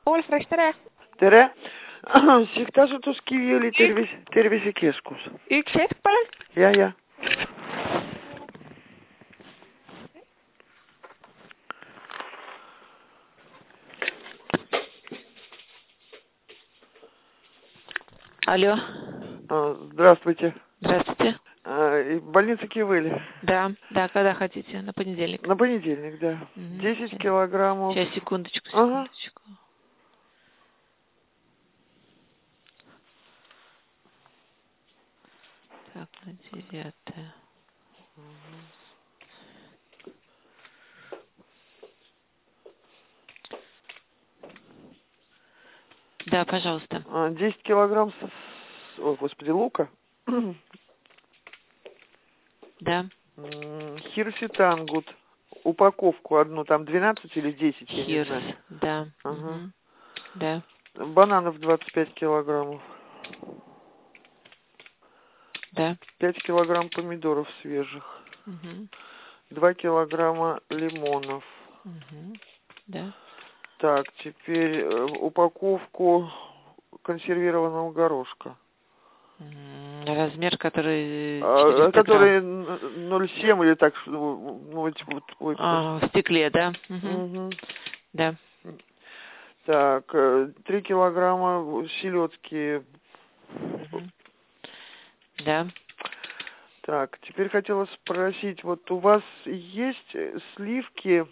Olfresh, tere! tere! Sihtasutus Kiviõli tervisekeskus. Üks hetk, palun. Ja. Алло. Здравствуйте. Здравствуйте. Больница Кивыли. Да, когда хотите? На понедельник. На понедельник, да. 10 килограммов. Сейчас, секундочку. Ага. Так, на 9. Да, пожалуйста. 10 килограмм лука. Да. Хирситангут. Упаковку одну, там 12 или 10, я не знаю. Да. Ага. Угу. Да. Бананов 25 килограммов. Да. 5 килограмм помидоров свежих. Угу. 2 килограмма лимонов. Угу. Да. Так, теперь упаковку консервированного горошка. Размер, который... Который 0,7 или так, в стекле, да? Угу. Да. Так, 3 килограмма селедки. Угу. Да. Так, теперь хотела спросить, вот у вас есть сливки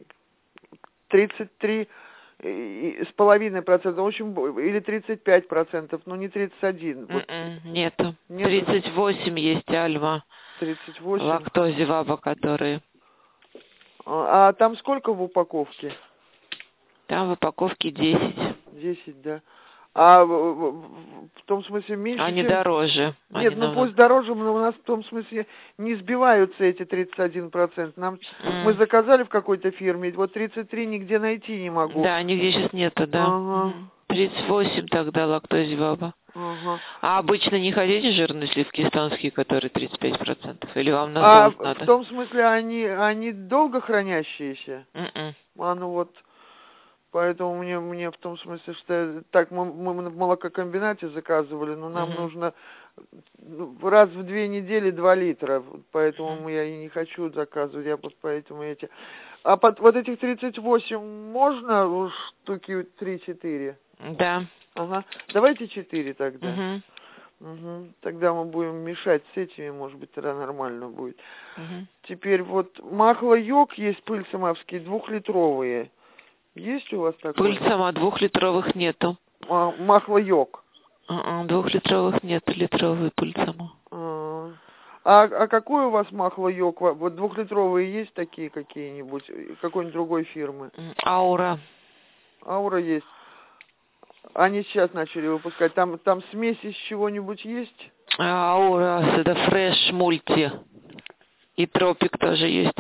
33,5%, в общем, или 35%, но не 31%. Вот. Нету. 38 есть альва. 38. Лактозиваба, которые. А там сколько в упаковке? Там в упаковке 10. 10, да. А в том смысле меньше, Они чем... дороже. Нет, пусть дороже, но у нас в том смысле не сбиваются эти 31%. Мы заказали в какой-то фирме, вот 33 нигде найти не могу. Да, нигде сейчас нету, да. Ага. 38 тогда лактозиваба. Ага. А обычно не хотите жирные сливки эстонские, которые 35%? Или вам на соус надо? В том смысле они долго хранящиеся? Ну вот... Поэтому мне в том смысле, что так мы в молококомбинате заказывали, но нам нужно раз в 2 недели 2 литра, поэтому я и не хочу заказывать, я вот поэтому эти... А вот этих 38 можно штуки 3-4? Да. Ага. Давайте 4 тогда. Угу. Тогда мы будем мешать с этими, может быть, тогда нормально будет. Угу. Теперь вот махло-йог есть пыльцамовские 2-литровые. Есть у вас такое? Пыльцама 2-литровых нету. Махло-йог. 2-литровых нету, литровые пыльцама. А какой у вас махло-йог? Вот 2-литровые есть такие какие-нибудь? Какой-нибудь другой фирмы? Аура. Аура есть. Они сейчас начали выпускать. Там смесь из чего-нибудь есть? Аура, это фреш мульти. И тропик тоже есть.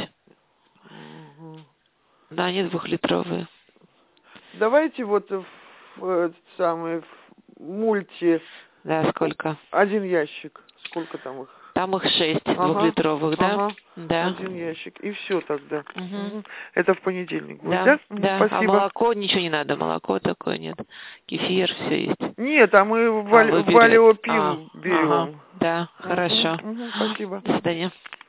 Да, они 2-литровые. Давайте вот в мульти. Да, сколько? 1 ящик. Сколько там их? Там их 6 2-литровых, да? Ага. Да. 1 ящик. И все тогда. Угу. Это в понедельник будет, да? Да? Да. Спасибо. А молоко ничего не надо, молоко такое нет. Кефир, все есть. Нет, а мы валиопим берем. Ага. Да, хорошо. Спасибо. До свидания.